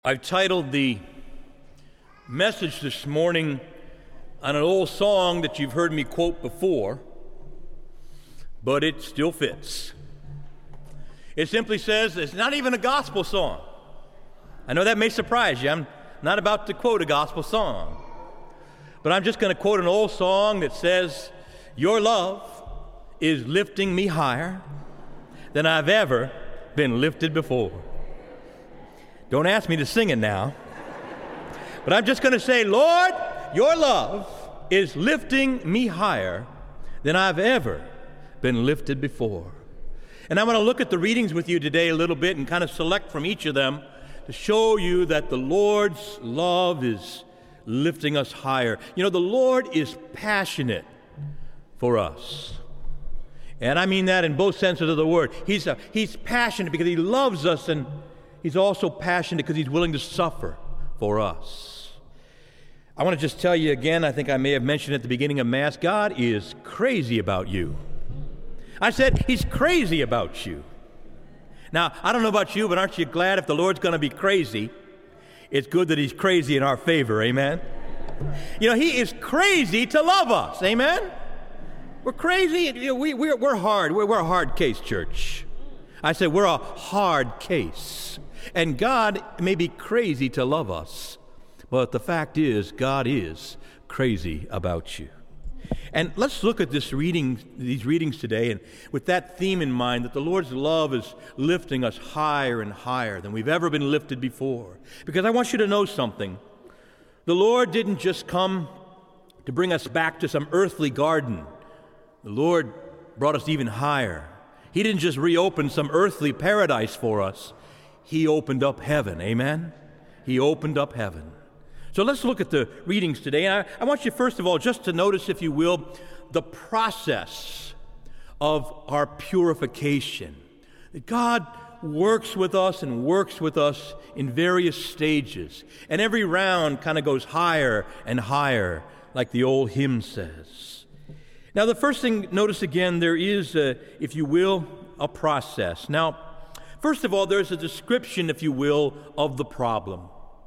I've titled the message this morning on an old song that you've heard me quote before, but it still fits. It simply says, it's not even a gospel song. I know that may surprise you. I'm not about to quote a gospel song, but I'm just going to quote an old song that says, "Your love is lifting me higher than I've ever been lifted before." Don't ask me to sing it now, but I'm just going to say, Lord, your love is lifting me higher than I've ever been lifted before. And I'm going to look at the readings with you today a little bit and kind of select from each of them to show you that the Lord's love is lifting us higher. You know, the Lord is passionate for us. And I mean that in both senses of the word. He's passionate because he loves us, and he's also passionate because he's willing to suffer for us. I want to just tell you again, I think I may have mentioned at the beginning of Mass, God is crazy about you. I said, he's crazy about you. Now, I don't know about you, but aren't you glad if the Lord's going to be crazy, it's good that he's crazy in our favor, amen? You know, he is crazy to love us, amen? We're crazy, you know, we're hard. We're a hard case church. I said we're a hard case. And God may be crazy to love us, but the fact is, God is crazy about you. And let's look at these readings today, and with that theme in mind, that the Lord's love is lifting us higher and higher than we've ever been lifted before. Because I want you to know something. The Lord didn't just come to bring us back to some earthly garden. The Lord brought us even higher. He didn't just reopen some earthly paradise for us. He opened up heaven, amen? He opened up heaven. So let's look at the readings today. And I want you, first of all, just to notice, if you will, the process of our purification. That God works with us and works with us in various stages. And every round kind of goes higher and higher, like the old hymn says. Now, the first thing, notice again, there is, if you will, a process. Now, first of all, there's a description, if you will, of the problem.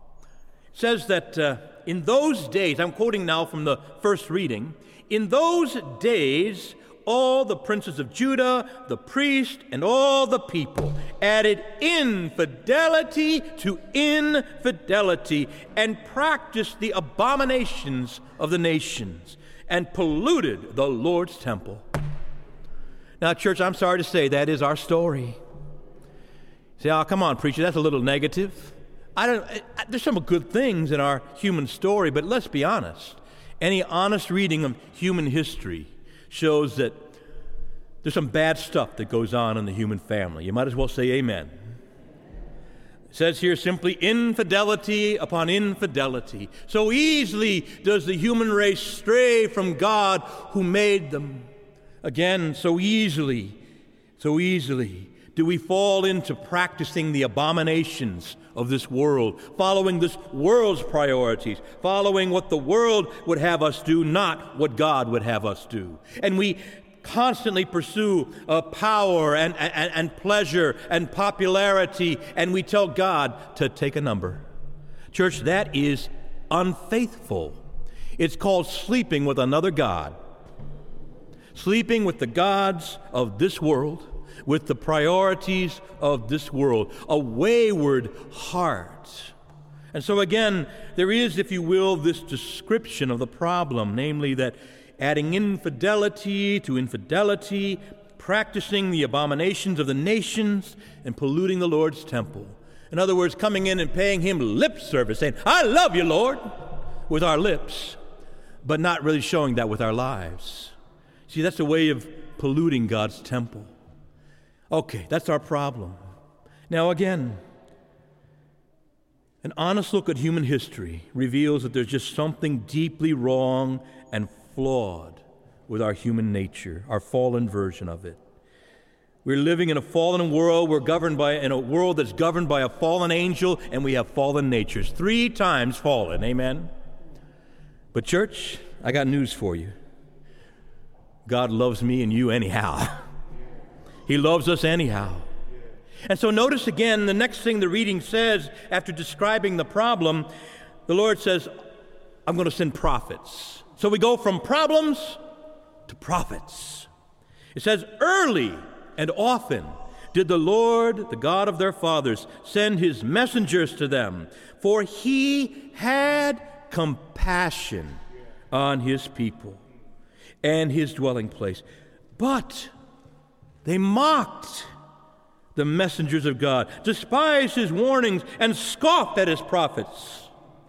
It says that in those days, I'm quoting now from the first reading, in those days, all the princes of Judah, the priest, and all the people added infidelity to infidelity and practiced the abominations of the nations and polluted the Lord's temple. Now, church, I'm sorry to say that is our story. Say, oh, come on, preacher, that's a little negative. There's some good things in our human story, but let's be honest. Any honest reading of human history shows that there's some bad stuff that goes on in the human family. You might as well say amen. It says here simply, infidelity upon infidelity. So easily does the human race stray from God who made them. Again, so easily do we fall into practicing the abominations of this world, following this world's priorities, following what the world would have us do, not what God would have us do. And we constantly pursue power and pleasure and popularity, and we tell God to take a number. Church, that is unfaithful. It's called sleeping with another god. Sleeping with the gods of this world, with the priorities of this world, a wayward heart. And so again, there is, if you will, this description of the problem, namely that adding infidelity to infidelity, practicing the abominations of the nations, and polluting the Lord's temple. In other words, coming in and paying him lip service, saying, I love you, Lord, with our lips, but not really showing that with our lives. See, that's a way of polluting God's temple. Okay, that's our problem. Now again, an honest look at human history reveals that there's just something deeply wrong and flawed with our human nature, our fallen version of it. We're living in a fallen world. We're in a world that's governed by a fallen angel, and we have fallen natures. 3 times fallen, amen? But church, I got news for you. God loves me and you anyhow. He loves us anyhow. And so notice again, the next thing the reading says after describing the problem, the Lord says, I'm going to send prophets. So we go from problems to prophets. It says, early and often did the Lord, the God of their fathers, send his messengers to them, for he had compassion on his people and his dwelling place. But they mocked the messengers of God, despised his warnings, and scoffed at his prophets.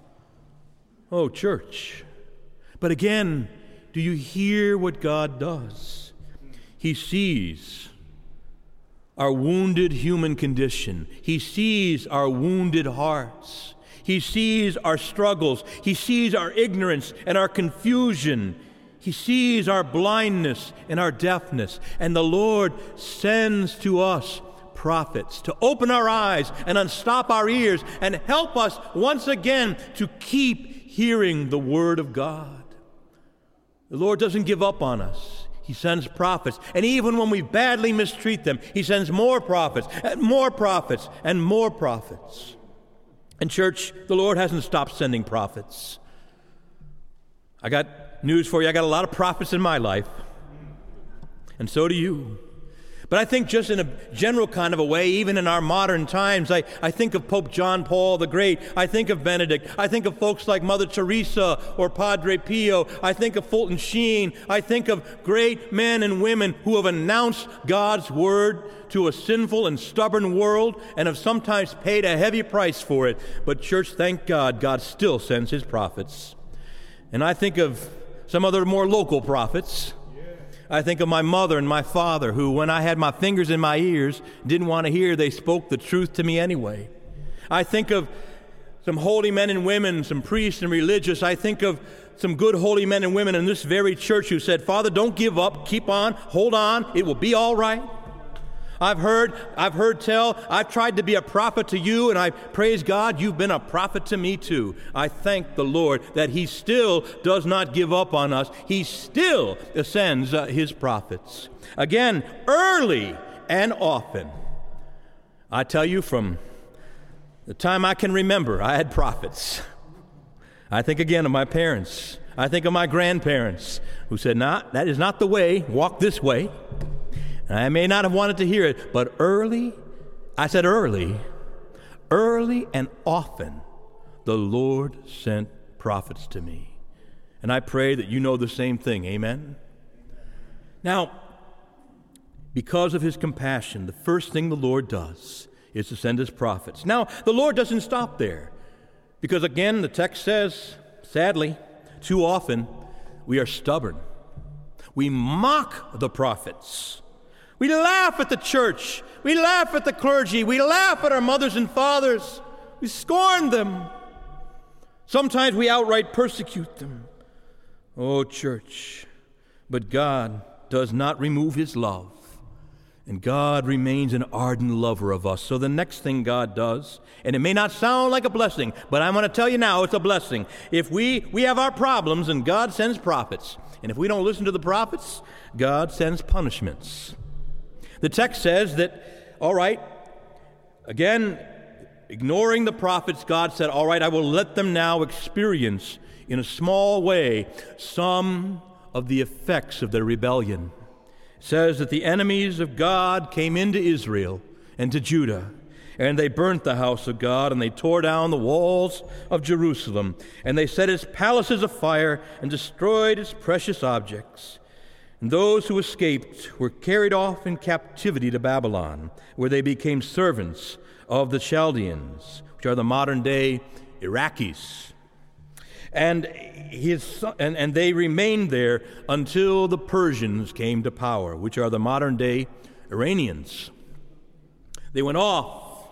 Oh, church. But again, do you hear what God does? He sees our wounded human condition. He sees our wounded hearts. He sees our struggles. He sees our ignorance and our confusion. He sees our blindness and our deafness. And the Lord sends to us prophets to open our eyes and unstop our ears and help us once again to keep hearing the Word of God. The Lord doesn't give up on us. He sends prophets. And even when we badly mistreat them, he sends more prophets and more prophets and more prophets. And church, the Lord hasn't stopped sending prophets. I got news for you. I got a lot of prophets in my life. And so do you. But I think just in a general kind of a way, even in our modern times, I think of Pope John Paul the Great. I think of Benedict. I think of folks like Mother Teresa or Padre Pio. I think of Fulton Sheen. I think of great men and women who have announced God's word to a sinful and stubborn world and have sometimes paid a heavy price for it. But church, thank God, God still sends his prophets. And I think of some other more local prophets. I think of my mother and my father who, when I had my fingers in my ears, didn't want to hear, they spoke the truth to me anyway. I think of some holy men and women, some priests and religious. I think of some good holy men and women in this very church who said, Father, don't give up, keep on, hold on, it will be all right. I've heard tell, I've tried to be a prophet to you, and I praise God, you've been a prophet to me too. I thank the Lord that he still does not give up on us. He still sends his prophets. Again, early and often. I tell you, from the time I can remember, I had prophets. I think again of my parents. I think of my grandparents who said, nah, that is not the way, walk this way. I may not have wanted to hear it, but early and often, the Lord sent prophets to me. And I pray that you know the same thing. Amen? Now, because of his compassion, the first thing the Lord does is to send his prophets. Now, the Lord doesn't stop there, because again, the text says, sadly, too often, we are stubborn. We mock the prophets. We laugh at the church. We laugh at the clergy. We laugh at our mothers and fathers. We scorn them. Sometimes we outright persecute them. Oh, church, but God does not remove his love, and God remains an ardent lover of us. So the next thing God does, and it may not sound like a blessing, but I'm going to tell you now it's a blessing. If we have our problems, and God sends prophets, and if we don't listen to the prophets, God sends punishments. The text says that, all right, again, ignoring the prophets, God said, all right, I will let them now experience in a small way some of the effects of their rebellion. It says that the enemies of God came into Israel and to Judah, and they burnt the house of God, and they tore down the walls of Jerusalem, and they set its palaces afire and destroyed its precious objects. And those who escaped were carried off in captivity to Babylon, where they became servants of the Chaldeans, which are the modern-day Iraqis. And they remained there until the Persians came to power, which are the modern-day Iranians. They went off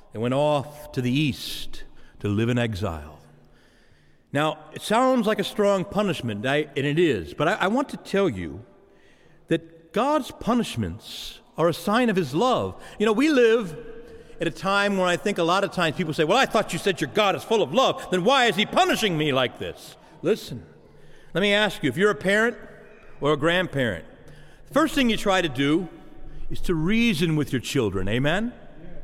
to the east to live in exile. Now, it sounds like a strong punishment, and it is, but I want to tell you that God's punishments are a sign of his love. You know, we live at a time when I think a lot of times people say, well, I thought you said your God is full of love. Then why is he punishing me like this? Listen, let me ask you, if you're a parent or a grandparent, the first thing you try to do is to reason with your children. Amen?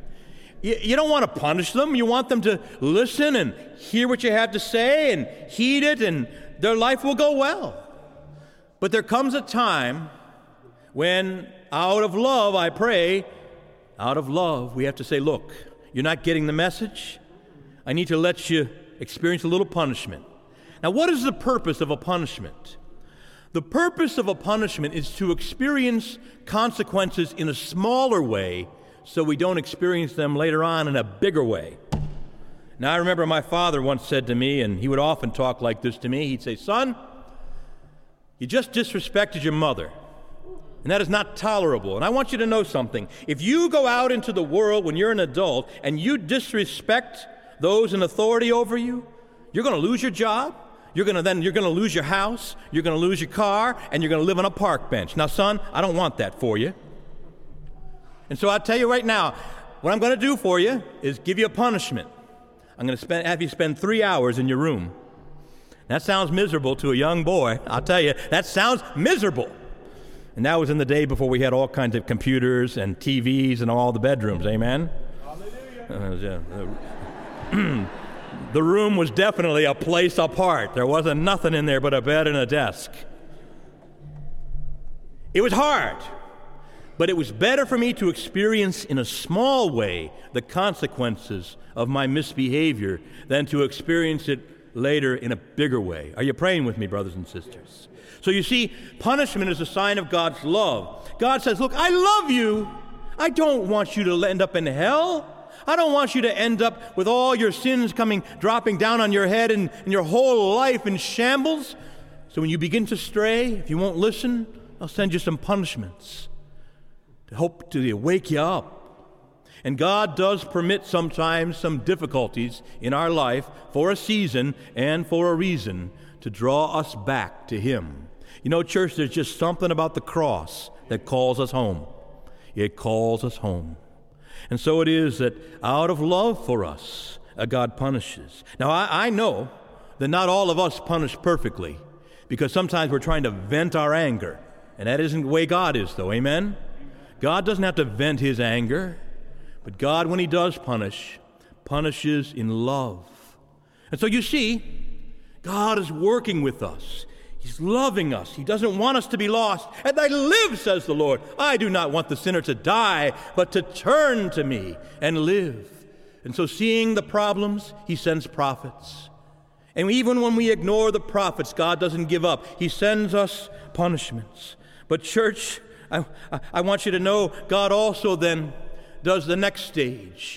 You don't want to punish them. You want them to listen and hear what you have to say and heed it, and their life will go well. But there comes a time when, out of love, I pray, out of love, we have to say, look, you're not getting the message. I need to let you experience a little punishment. Now, what is the purpose of a punishment? The purpose of a punishment is to experience consequences in a smaller way so we don't experience them later on in a bigger way. Now, I remember my father once said to me, and he would often talk like this to me, he'd say, son, you just disrespected your mother, and that is not tolerable. And I want you to know something. If you go out into the world when you're an adult and you disrespect those in authority over you, you're going to lose your job, you're going to lose your house, you're going to lose your car, and you're going to live on a park bench. Now, son, I don't want that for you. And so I'll tell you right now, what I'm going to do for you is give you a punishment. I'm going to have you spend 3 hours in your room. That sounds miserable to a young boy. I'll tell you, that sounds miserable. And that was in the day before we had all kinds of computers and TVs in all the bedrooms. Amen? The room was definitely a place apart. There wasn't nothing in there but a bed and a desk. It was hard. But it was better for me to experience in a small way the consequences of my misbehavior than to experience it later in a bigger way. Are you praying with me, brothers and sisters? So you see, punishment is a sign of God's love. God says, look, I love you. I don't want you to end up in hell. I don't want you to end up with all your sins dropping down on your head and your whole life in shambles. So when you begin to stray, if you won't listen, I'll send you some punishments to hope to wake you up. And God does permit sometimes some difficulties in our life for a season and for a reason to draw us back to Him. You know, church, there's just something about the cross that calls us home. It calls us home. And so it is that out of love for us, God punishes. Now, I know that not all of us punish perfectly, because sometimes we're trying to vent our anger. And that isn't the way God is, though. Amen? God doesn't have to vent His anger. But God, when He does punish, punishes in love. And so you see, God is working with us. He's loving us. He doesn't want us to be lost. And I live, says the Lord. I do not want the sinner to die, but to turn to me and live. And so seeing the problems, He sends prophets. And even when we ignore the prophets, God doesn't give up. He sends us punishments. But church, I want you to know, God also then does the next stage.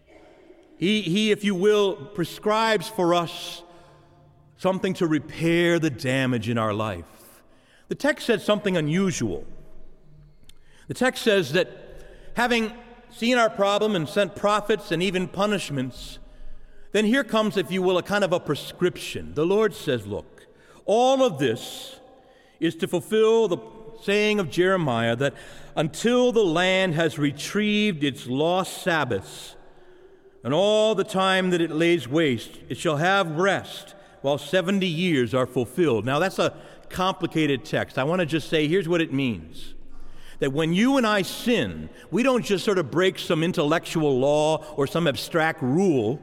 He, if you will, prescribes for us something to repair the damage in our life. The text says something unusual. The text says that having seen our problem and sent prophets and even punishments, then here comes, if you will, a kind of a prescription. The Lord says, look, all of this is to fulfill the saying of Jeremiah that until the land has retrieved its lost Sabbaths, and all the time that it lays waste, it shall have rest while 70 years are fulfilled. Now, that's a complicated text. I want to just say, here's what it means. That when you and I sin, we don't just sort of break some intellectual law or some abstract rule.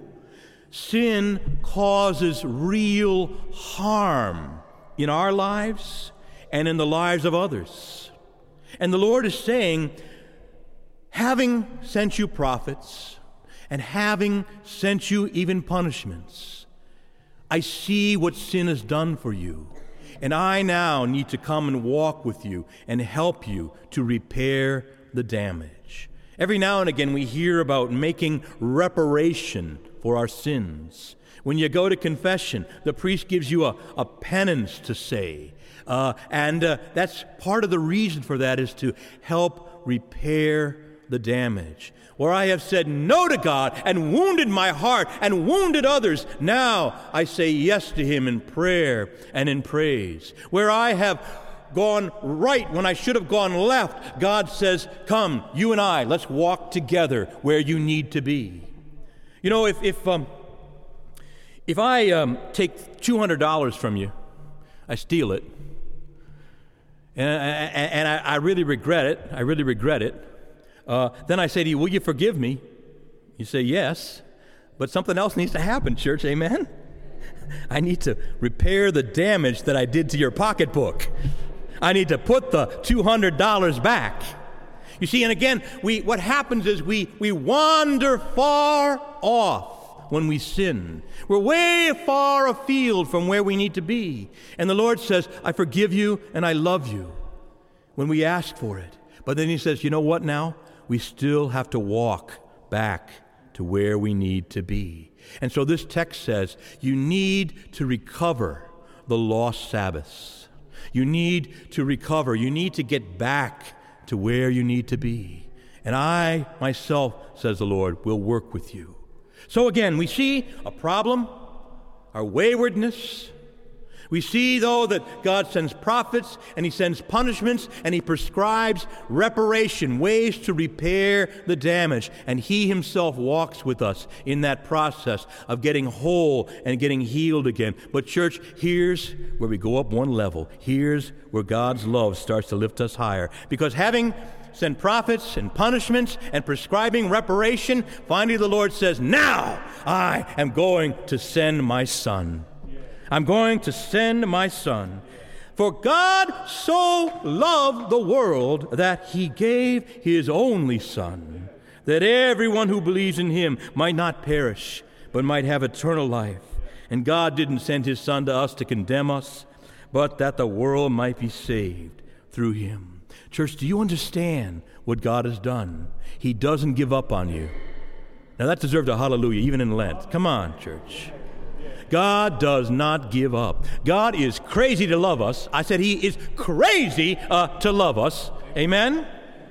Sin causes real harm in our lives and in the lives of others. And the Lord is saying, having sent you prophets and having sent you even punishments, I see what sin has done for you. And I now need to come and walk with you and help you to repair the damage. Every now and again we hear about making reparation for our sins. When you go to confession, the priest gives you a penance to say. And that's part of the reason for that is to help repair the damage. Where I have said no to God and wounded my heart and wounded others, now I say yes to Him in prayer and in praise. Where I have gone right when I should have gone left, God says, come, you and I, let's walk together where you need to be. You know, if I take $200 from you, I steal it, and I really regret it, then I say to you, will you forgive me? You say, yes, but something else needs to happen, church, amen? I need to repair the damage that I did to your pocketbook. I need to put the $200 back. You see, and again, what happens is we wander far off when we sin. We're way far afield from where we need to be. And the Lord says, I forgive you and I love you when we ask for it. But then he says, you know what now? We still have to walk back to where we need to be. And so this text says, you need to recover the lost Sabbaths. You need to recover. You need to get back to where you need to be. And I, myself, says the Lord, will work with you. So again, we see a problem, our waywardness. We see, though, that God sends prophets, and he sends punishments, and he prescribes reparation, ways to repair the damage. And he himself walks with us in that process of getting whole and getting healed again. But church, here's where we go up one level. Here's where God's love starts to lift us higher. Because having sent prophets and punishments and prescribing reparation, finally the Lord says, now I am going to send my Son. I'm going to send my Son. For God so loved the world that he gave his only Son, that everyone who believes in him might not perish, but might have eternal life. And God didn't send his Son to us to condemn us, but that the world might be saved through him. Church, do you understand what God has done? He doesn't give up on you. Now that deserves a hallelujah, even in Lent. Come on, church. God does not give up. God is crazy to love us. I said he is crazy to love us. Amen?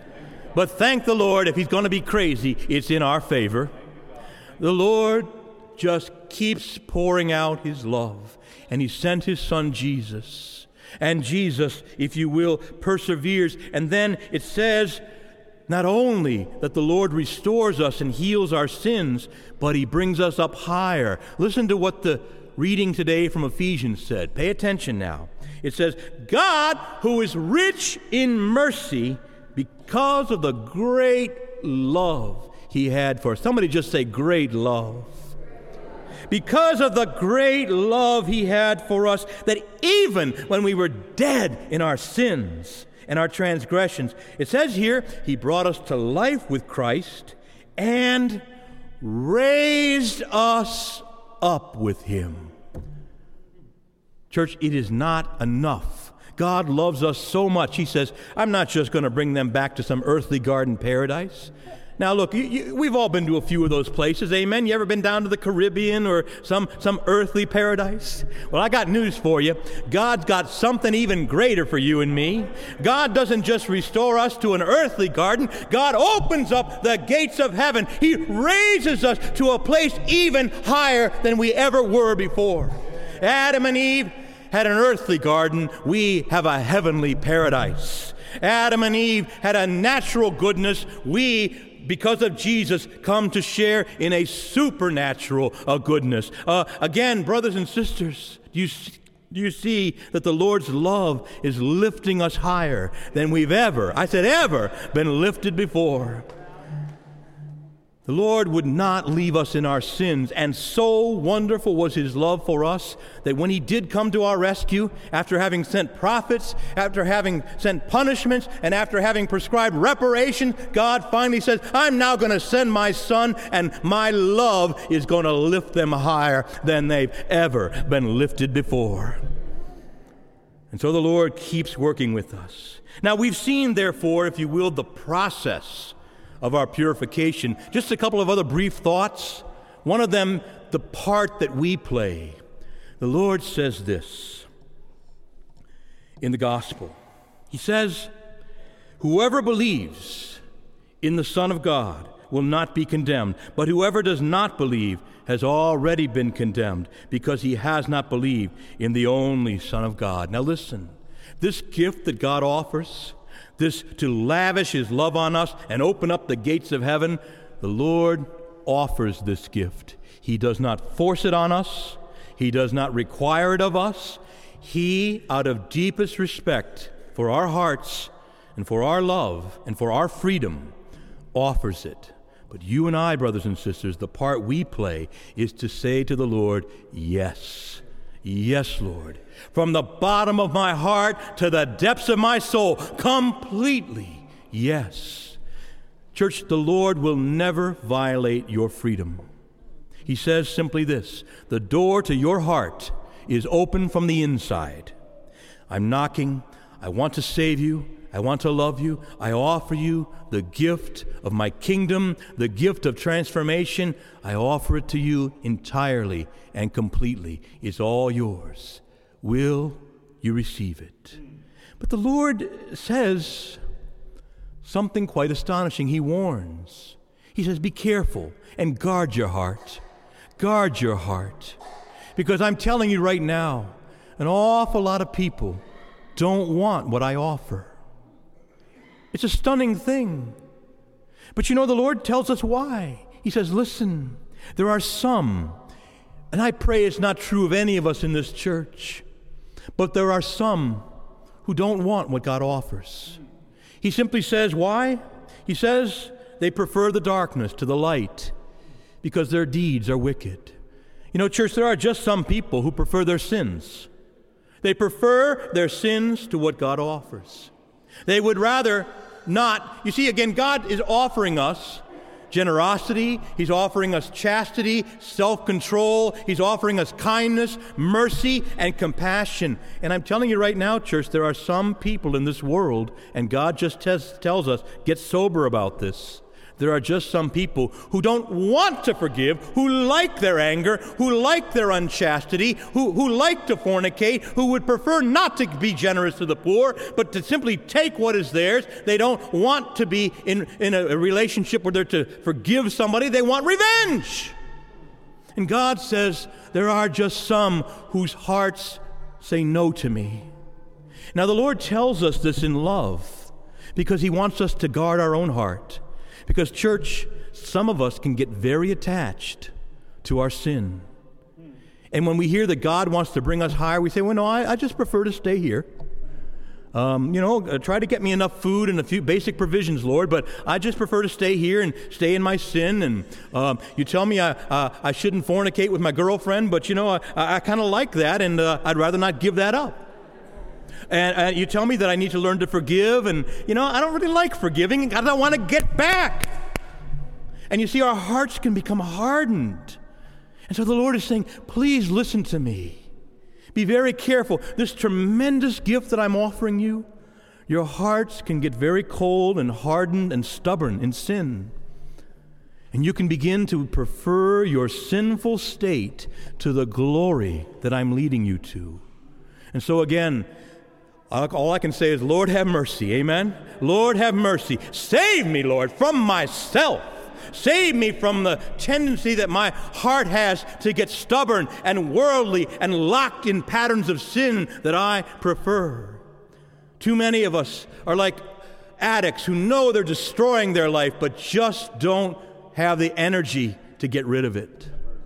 But thank the Lord, if he's going to be crazy, it's in our favor. The Lord just keeps pouring out his love, and he sent his Son Jesus. And Jesus, if you will, perseveres. And then it says not only that the Lord restores us and heals our sins, but he brings us up higher. Listen to what the reading today from Ephesians said. Pay attention now. It says, God, who is rich in mercy, because of the great love he had for us. Somebody just say, great love. Because of the great love he had for us, that even when we were dead in our sins and our transgressions, it says here, he brought us to life with Christ and raised us up with him. Church, it is not enough. God loves us so much. He says, I'm not just going to bring them back to some earthly garden paradise. Now, look, we've all been to a few of those places, amen? You ever been down to the Caribbean or some earthly paradise? Well, I got news for you. God's got something even greater for you and me. God doesn't just restore us to an earthly garden. God opens up the gates of heaven. He raises us to a place even higher than we ever were before. Adam and Eve had an earthly garden. We have a heavenly paradise. Adam and Eve had a natural goodness. We, because of Jesus, come to share in a supernatural goodness. Again, brothers and sisters, do you see that the Lord's love is lifting us higher than we've ever been lifted before? The Lord would not leave us in our sins, and so wonderful was his love for us that when he did come to our rescue, after having sent prophets, after having sent punishments, and after having prescribed reparation, God finally says, I'm now going to send my Son, and my love is going to lift them higher than they've ever been lifted before. And so the Lord keeps working with us. Now we've seen, therefore, if you will, the process of our purification. Just a couple of other brief thoughts. One of them, the part that we play. The Lord says this in the gospel. He says, whoever believes in the Son of God will not be condemned, but whoever does not believe has already been condemned because he has not believed in the only Son of God. Now listen, this gift that God offers, this to lavish his love on us and open up the gates of heaven, the Lord offers this gift. He does not force it on us. He does not require it of us. He, out of deepest respect for our hearts and for our love and for our freedom, offers it. But you and I, brothers and sisters, the part we play is to say to the Lord, yes. Yes, Lord. From the bottom of my heart to the depths of my soul, completely, yes. Church, the Lord will never violate your freedom. He says simply this: the door to your heart is open from the inside. I'm knocking. I want to save you. I want to love you. I offer you the gift of my kingdom, the gift of transformation. I offer it to you entirely and completely. It's all yours. Will you receive it? But the Lord says something quite astonishing. He warns. He says, be careful and guard your heart. Guard your heart. Because I'm telling you right now, an awful lot of people don't want what I offer. It's a stunning thing. But you know, the Lord tells us why. He says, listen, there are some, and I pray it's not true of any of us in this church, but there are some who don't want what God offers. He simply says, why? He says they prefer the darkness to the light because their deeds are wicked. You know, church, there are just some people who prefer their sins. They prefer their sins to what God offers. They would rather not. You see, again, God is offering us generosity. He's offering us chastity, self-control. He's offering us kindness, mercy, and compassion. And I'm telling you right now, church, there are some people in this world, and God just tells us, get sober about this. There are just some people who don't want to forgive, who like their anger, who like their unchastity, who like to fornicate, who would prefer not to be generous to the poor, but to simply take what is theirs. They don't want to be in a relationship where they're to forgive somebody. They want revenge. And God says, there are just some whose hearts say no to me. Now, the Lord tells us this in love because He wants us to guard our own heart. Because, church, some of us can get very attached to our sin. And when we hear that God wants to bring us higher, we say, well, no, I just prefer to stay here. Try to get me enough food and a few basic provisions, Lord, but I just prefer to stay here and stay in my sin. And you tell me I shouldn't fornicate with my girlfriend, but, I kind of like that, and I'd rather not give that up. And you tell me that I need to learn to forgive, and, I don't really like forgiving. I don't want to get back. And you see, our hearts can become hardened. And so the Lord is saying, please listen to me. Be very careful. This tremendous gift that I'm offering you, your hearts can get very cold and hardened and stubborn in sin. And you can begin to prefer your sinful state to the glory that I'm leading you to. And so again, all I can say is, Lord, have mercy. Amen? Lord, have mercy. Save me, Lord, from myself. Save me from the tendency that my heart has to get stubborn and worldly and locked in patterns of sin that I prefer. Too many of us are like addicts who know they're destroying their life but just don't have the energy to get rid of it.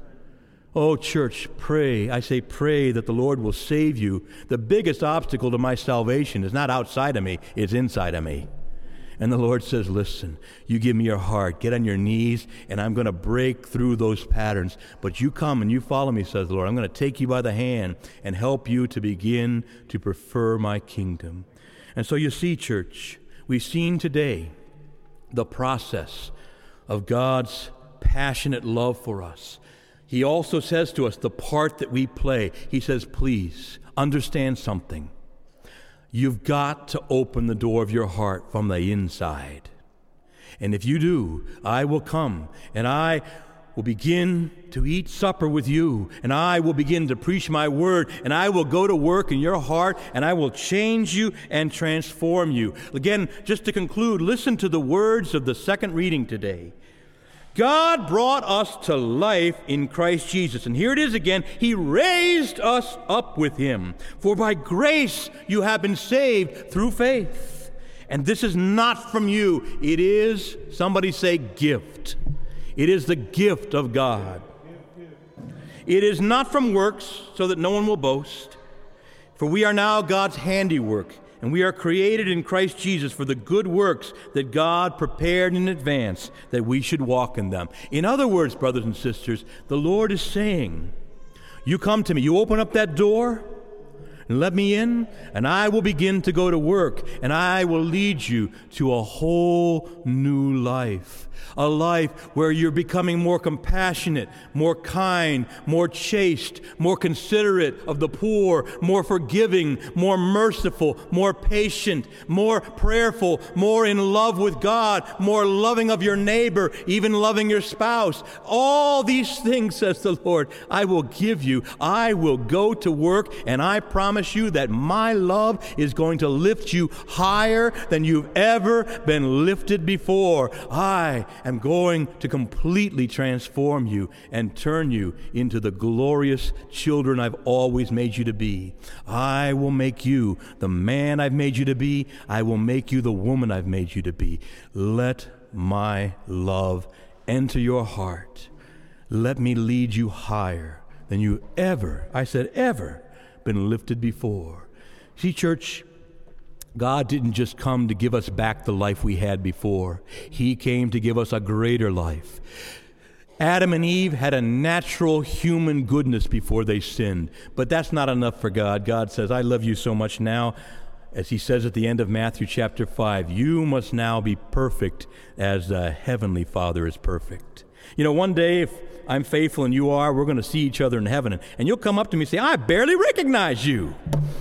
Oh, church, pray. I say pray that the Lord will save you. The biggest obstacle to my salvation is not outside of me, it's inside of me. And the Lord says, listen, you give me your heart, get on your knees, and I'm going to break through those patterns. But you come and you follow me, says the Lord. I'm going to take you by the hand and help you to begin to prefer my kingdom. And so you see, church, we've seen today the process of God's passionate love for us. He also says to us the part that we play. He says, please, understand something. You've got to open the door of your heart from the inside. And if you do, I will come and I will begin to eat supper with you, and I will begin to preach my word, and I will go to work in your heart, and I will change you and transform you. Again, just to conclude, listen to the words of the second reading today. God brought us to life in Christ Jesus. And here it is again. He raised us up with Him. For by grace you have been saved through faith. And this is not from you. It is, somebody say, gift. It is the gift of God. It is not from works, so that no one will boast. For we are now God's handiwork. and we are created in Christ Jesus for the good works that God prepared in advance that we should walk in them. In other words, brothers and sisters, the Lord is saying, you come to me, you open up that door, and let me in, and I will begin to go to work, and I will lead you to a whole new life. A life where you're becoming more compassionate, more kind, more chaste, more considerate of the poor, more forgiving, more merciful, more patient, more prayerful, more in love with God, more loving of your neighbor, even loving your spouse. All these things, says the Lord, I will give you. I will go to work, and I promise you that my love is going to lift you higher than you've ever been lifted before. I am going to completely transform you and turn you into the glorious children I've always made you to be. I will make you the man I've made you to be. I will make you the woman I've made you to be. Let my love enter your heart. Let me lead you higher than you ever, I said ever, been lifted before. See, church, God didn't just come to give us back the life we had before. He came to give us a greater life. Adam and Eve had a natural human goodness before they sinned, but that's not enough for God. God says, I love you so much now, as he says at the end of Matthew chapter 5, you must now be perfect as the Heavenly Father is perfect. You know, one day, if I'm faithful and you are, we're going to see each other in heaven, and you'll come up to me and say, I barely recognize you.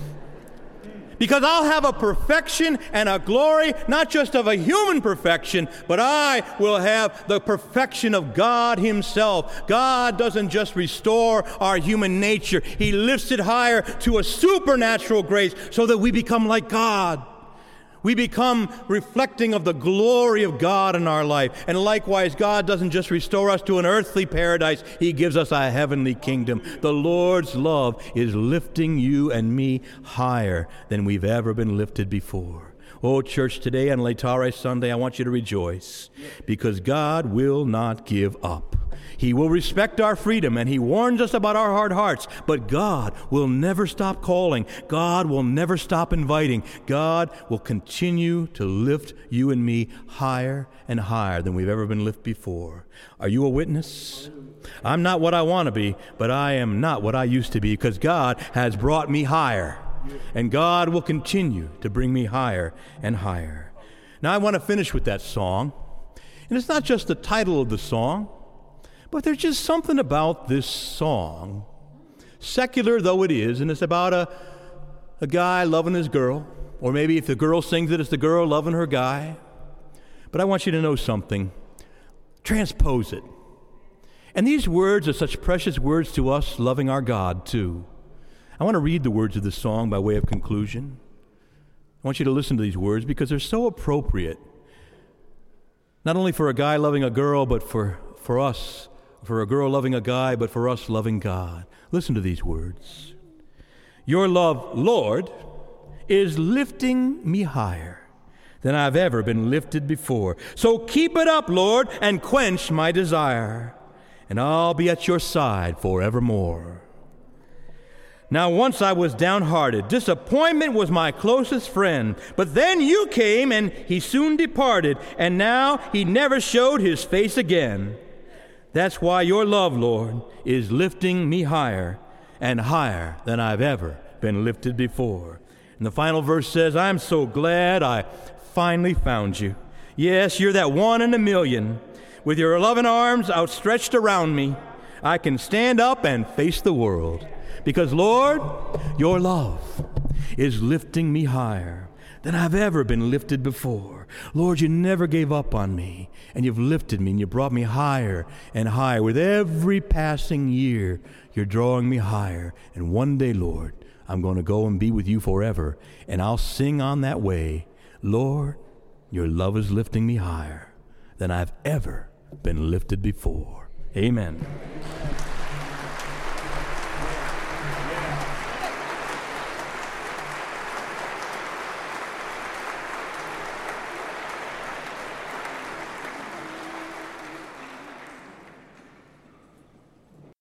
Because I'll have a perfection and a glory, not just of a human perfection, but I will have the perfection of God himself. God doesn't just restore our human nature. He lifts it higher to a supernatural grace so that we become like God. We become reflecting of the glory of God in our life. And likewise, God doesn't just restore us to an earthly paradise. He gives us a heavenly kingdom. The Lord's love is lifting you and me higher than we've ever been lifted before. Oh, church, today on Laetare Sunday, I want you to rejoice because God will not give up. He will respect our freedom, and he warns us about our hard hearts. But God will never stop calling. God will never stop inviting. God will continue to lift you and me higher and higher than we've ever been lifted before. Are you a witness? I'm not what I want to be, but I am not what I used to be because God has brought me higher. And God will continue to bring me higher and higher. Now I want to finish with that song. And it's not just the title of the song, but there's just something about this song, secular though it is, and it's about a guy loving his girl, or maybe if the girl sings it, it's the girl loving her guy. But I want you to know something. Transpose it. And these words are such precious words to us loving our God too. I want to read the words of this song by way of conclusion. I want you to listen to these words because they're so appropriate, not only for a guy loving a girl, but for us, for a girl loving a guy, but for us loving God. Listen to these words. Your love, Lord, is lifting me higher than I've ever been lifted before. So keep it up, Lord, and quench my desire, and I'll be at your side forevermore. Now once I was downhearted. Disappointment was my closest friend. But then you came and he soon departed, and now he never showed his face again. That's why your love, Lord, is lifting me higher and higher than I've ever been lifted before. And the final verse says, I'm so glad I finally found you. Yes, you're that one in a million. With your loving arms outstretched around me, I can stand up and face the world. Because, Lord, your love is lifting me higher than I've ever been lifted before. Lord, you never gave up on me, and you've lifted me, and you brought me higher and higher. With every passing year, you're drawing me higher. And one day, Lord, I'm going to go and be with you forever, and I'll sing on that way, Lord, your love is lifting me higher than I've ever been lifted before. Amen.